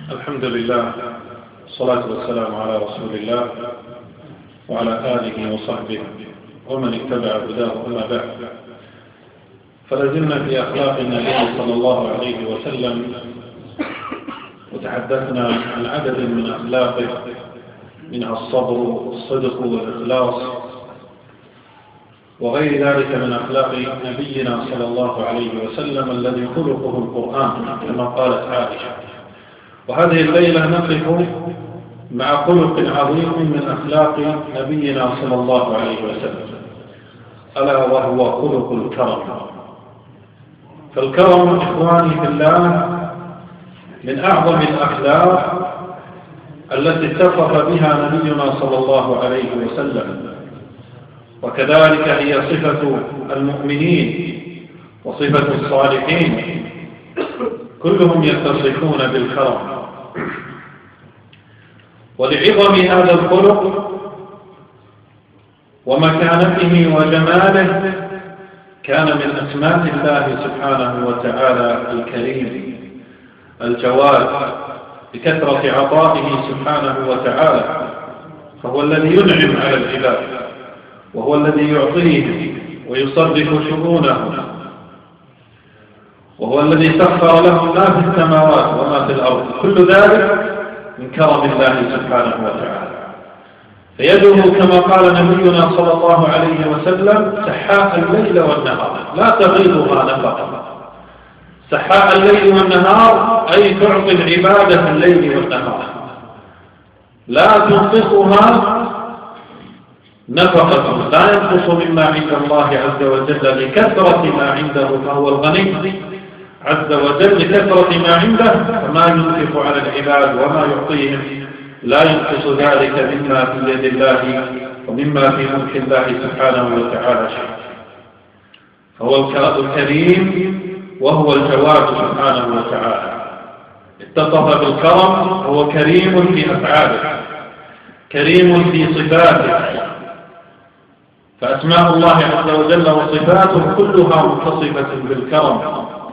الحمد لله والصلاة والسلام على رسول الله وعلى آله وصحبه ومن اتبع هداه أما بعد. فلازلنا في أخلاق النبي صلى الله عليه وسلم وتحدثنا عن عدد من أخلاقه، منها الصبر والصدق والإخلاص وغير ذلك من أخلاق نبينا صلى الله عليه وسلم الذي خلقه القرآن كما قالت عائشة. وهذه الليلة نقف مع خلق عظيم من أخلاق نبينا صلى الله عليه وسلم، ألا وهو خلق الكرم. فالكرم إخواني في الله من أعظم الأخلاق التي اتصف بها نبينا صلى الله عليه وسلم، وكذلك هي صفة المؤمنين وصفة الصالحين، كلهم يتصفون بالكرم. ولعظم هذا الخلق ومكانته وجماله كان من أسماء الله سبحانه وتعالى الكريم الجواد، بكثرة عطائه سبحانه وتعالى، فهو الذي ينعم على العباد، وهو الذي يعطيهم ويصرف شؤونهم، وهو الذي سخر لهم ما في السماوات وما في الأرض، كل ذلك من كرم الله سبحانه وتعالى. فيده كما قال نبينا صلى الله عليه وسلم سحاء الليل والنهار لا تغيضها نفقة. سحاء الليل والنهار أي تعطي العبادة الليل والنهار، لا تنقصها نفقة، لا ينقص مما عند الله عز وجل لكثرة ما عنده، فهو الغني عز وجل لكثرة ما عنده، فما ينفق على العباد وما يعطيهم لا ينقص ذلك مما في يد الله ومما في ملك الله سبحانه وتعالى شيء. فهو الكريم وهو الجواد سبحانه وتعالى، اتصف بالكرم، هو كريم في أفعاله، كريم في صفاته، فأسماء الله عز وجل وصفاته كلها متصفة بالكرم.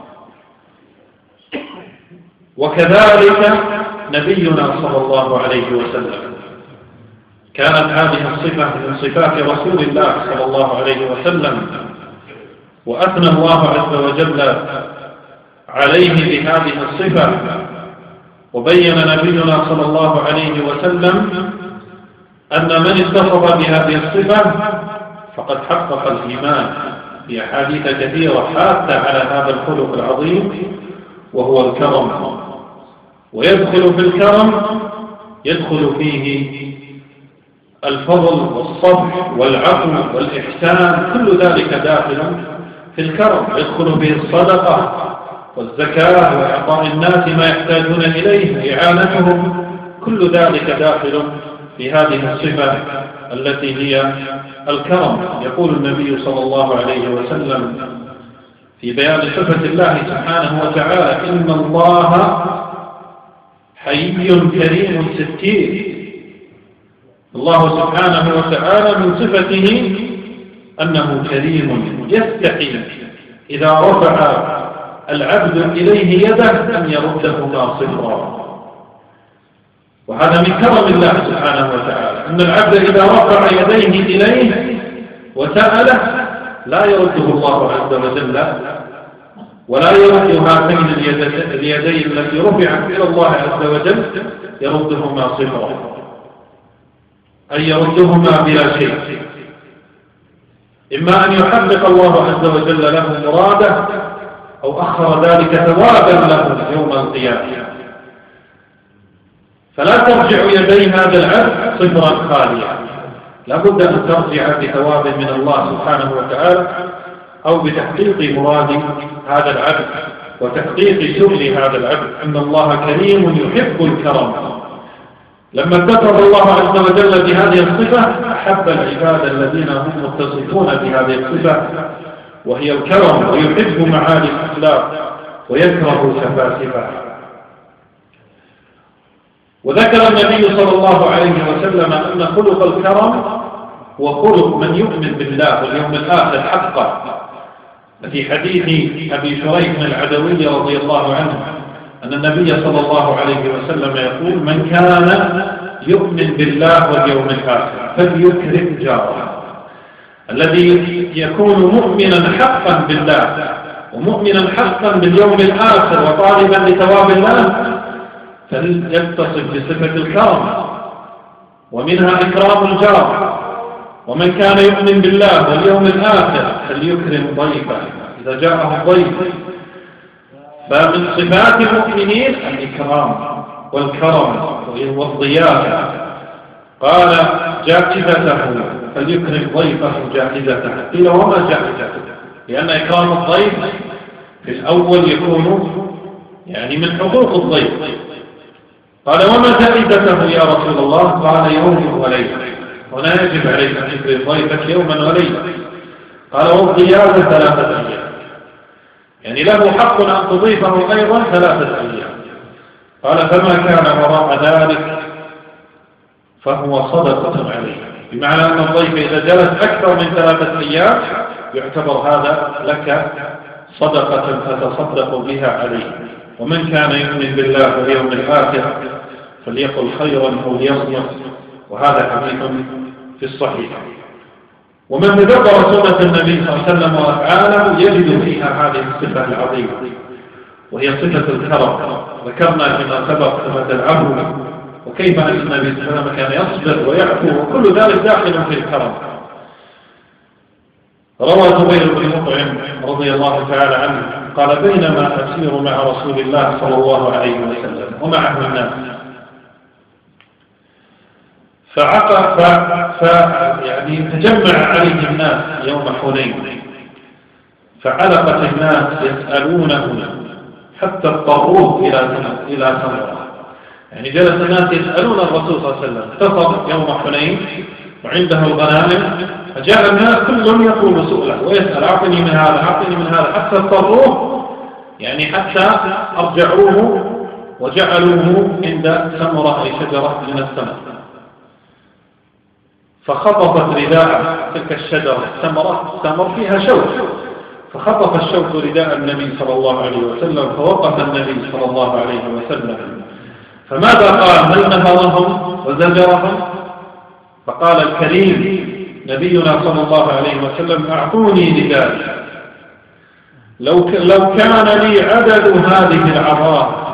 وكذلك نبينا صلى الله عليه وسلم كانت هذه الصفة من صفات رسول الله صلى الله عليه وسلم، وأثنى الله عز وجل عليه بهذه الصفة، وبين نبينا صلى الله عليه وسلم أن من اتصف بهذه الصفة فقد حقق الإيمان في أحاديث كثيرة حتى على هذا الخلق العظيم وهو الكرم. ويدخل في الكرم يدخل فيه الفضل والصبر والعفو والإحسان، كل ذلك داخل في الكرم. يدخل فيه الصدقة والزكاة وإعطاء الناس ما يحتاجون إليه، إعانتهم، كل ذلك داخل في هذه الصفة التي هي الكرم. يقول النبي صلى الله عليه وسلم في بيان صفة الله سبحانه وتعالى: إن الله حي كريم ستير. الله سبحانه وتعالى من صفته أنه كريم، يستحي إذا رفع العبد إليه يده أن يردهما صفرا. وهذا من كرم الله سبحانه وتعالى، أن العبد إذا رفع يديه إليه وسأله لا يرده الله عز وجل، ولا يرد هاتين اليدين التي رفعت إلى الله عز وجل يردهما صفرا، أي يردهما بلا شيء، إما أن يحقق الله عز وجل له مراده أو أخر ذلك ثوابا له يوم القيامة. فلا ترجع يدي هذا العبد صفرا خاليا، لابد أن ترجع بثواب من الله سبحانه وتعالى أو بتحقيق مراد هذا العبد وتحقيق سؤل هذا العبد. أن الله كريم يحب الكرم. لما اتصف الله عز وجل بهذه الصفة أحب العباد الذين هم متصفون بهذه الصفة وهي الكرم، ويحب معالي الأخلاق ويكره سفاسفها. وذكر النبي صلى الله عليه وسلم أن خلق الكرم هو خلق من يؤمن بالله واليوم الآخر حقا. في حديث أبي شريح العدوي رضي الله عنه أن النبي صلى الله عليه وسلم يقول: من كان يؤمن بالله واليوم الآخر فليكرم جاره. الذي يكون مؤمنا حقا بالله ومؤمنا حقا باليوم الآخر وطالبا لثواب الله فليتصف بصفة الكرم، ومنها إكرام الجار. ومن كان يؤمن بالله واليوم الآخر فليكرم ضيفه إذا جاءه الضيف. فمن صفات المؤمنين الإكرام والكرم والضيافة. قال: جائزته فليكرم ضيفه جائزته. قيل: وما جائزته؟ لأن إكرام الضيف في الأول يكون يعني من حقوق الضيف. قال: وما جائزته يا رسول الله؟ قال: يوم وليلة. هنا يجب عليك أن تكرم ضيفك يوما وليلة. قال: والضيافة 3 أيام، يعني له حق أن تضيفه أيضا 3 أيام. قال: فما كان وراء ذلك فهو صدقة عليه، بمعنى أن الضيف إذا جلس أكثر من 3 أيام يعتبر هذا لك صدقة تتصدق بها عليه. ومن كان يؤمن بالله واليوم الآخر فليقل خيرا أو ليصمت. وهذا حديث في الصحيح. ومن تدبر سنة النبي صلى الله عليه وسلم وأفعاله يجد فيها هذه الصفة العظيمة، وهي صفة الكرم. ذكرنا فيما سبق صفة العفو، وكيف أن النبي صلى الله عليه وسلم كان يصبر ويعفو، وكل ذلك داخل في الكرم. روى زبير بن مطعم رضي الله تعالى عنه قال: بينما أسير مع رسول الله صلى الله عليه وسلم ومعه الناس يعني تجمع عليه الناس يوم حنين، فعلقت الناس يسألونه حتى اضطروه إلى ثمرة. يعني جلس الناس يسألون الرسول صلى الله عليه وسلم، اتصل يوم حنين وعنده الغنائم، فجاء الناس كلهم يطلب سؤله ويسأل: أعطني من هذا، أعطني من هذا، حتى اضطروه، يعني حتى أرجعوه وجعلوه عند ثمرة أي شجرة من الثمر، فخطفت رداء تلك الشجرة الثمر فيها شوك، فخطف الشوك رداء النبي صلى الله عليه وسلم، فوقف النبي صلى الله عليه وسلم. فماذا قال؟ هل نهرهم وزجرهم؟ فقال الكريم نبينا صلى الله عليه وسلم: أعطوني لذلك، لو كان لي عدد هذه العراء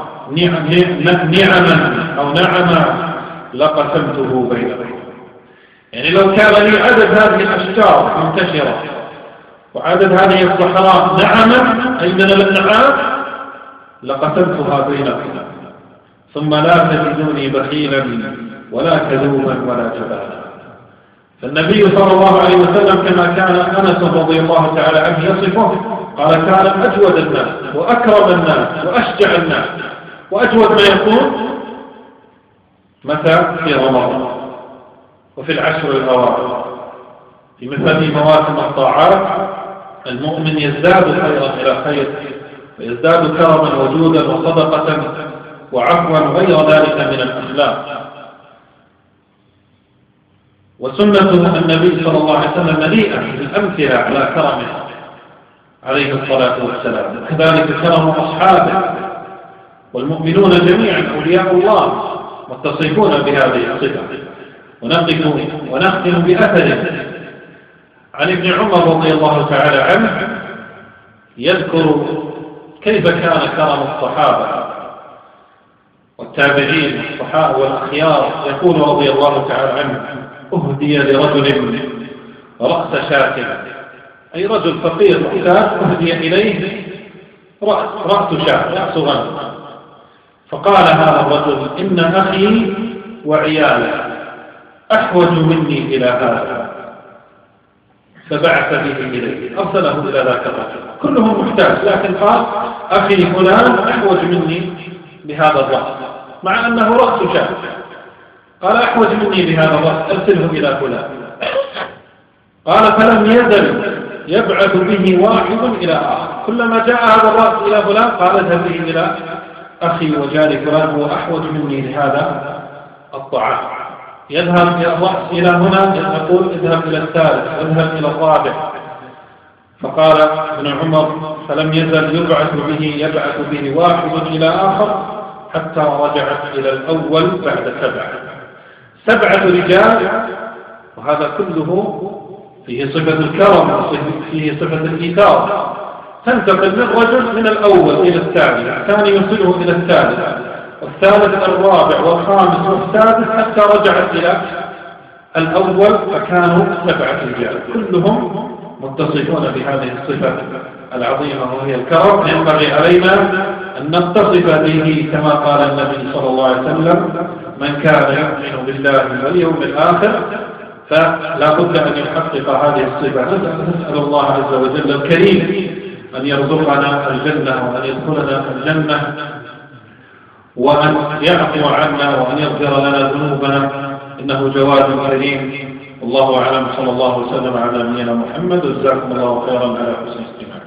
نعما أو نعما لقسمته بينكم. يعني لو كان لي عدد هذه الأشجار منتشرة وعدد هذه الصحراء نعما أي من الأنعام لقسمتها بينكم، ثم لا تجدوني بخيلا ولا كذوبا ولا جبانا. فالنبي صلى الله عليه وسلم كما كان أنس رضي الله تعالى عنه يصفه، قال: كان أجود الناس وأكرم الناس وأشجع الناس. وأجود ما يكون متى؟ في رمضان وفي العشر الأواخر، في مثل مواسم الطاعات المؤمن يزداد خيرا إلى خير، ويزداد كرما وجودا وصدقة وعفوا وغير ذلك من الأخلاق. وسنة النبي صلى الله عليه وسلم مليئة بالأمثلة على كرمه عليه الصلاة والسلام، وكذلك كرم أصحابه. والمؤمنون جميعا أولياء الله متصفون بهذه الصفة. ونختم بأثر عن ابن عمر رضي الله تعالى عنه يذكر كيف كان كرم الصحابة والتابعين الصحابة والأخيار. يقول رضي الله تعالى عنه: أهدي لرجل رأس شاة، أي رجل فقير محتاج، أهدي إليه رأس شاة، رأس غنم. فقال هذا الرجل: إن أخي وعياله أحوج مني إلى هذا، فبعث به إليه، أرسله إلى ذاك الرجل، كلهم محتاج، لكن قال: أخي فلان أحوج مني بهذا الرأس، مع أنه رأس شاة. قال: أحوج مني بهذا الرأس، أرسله إلى فلان. قال: فلم يزل يبعث به واحد إلى آخر، كلما جاء هذا الرأس إلى فلان قال: اذهب به إلى أخي وجاري فلان، هو أحوج مني لهذا الطعام. يذهب الرأس إلى هنا، يقول: اذهب إلى الثالث، اذهب إلى الرابع. فقال ابن عمر: فلم يزل يبعث به واحد إلى آخر حتى رجعت إلى الأول بعد 7 رجال، وهذا كله فيه صفة الكرم وفيه صفة الإيثار، تنتقل من رجل من الأول إلى الثاني، الثاني يصله إلى الثالث، والثالث الرابع والخامس والسادس، حتى رجعت إلى الأول فكانوا 7 رجال كلهم متصفون بهذه الصفة العظيمة وهي الكرم. ينبغي علينا أن نتصف به كما قال النبي صلى الله عليه وسلم: من كان يؤمن بالله واليوم الآخر فلا بد أن يحقق هذه الصفة. نسأل الله عز وجل الكريم أن يرزقنا الجنة وأن يدخلنا الجنة وأن يعفو عنا وأن يغفر لنا ذنوبنا، إنه جواد كريم. والله أعلم، صلى الله وسلم على نبينا محمد، وجزاكم الله خيرا على حسن الاستماع.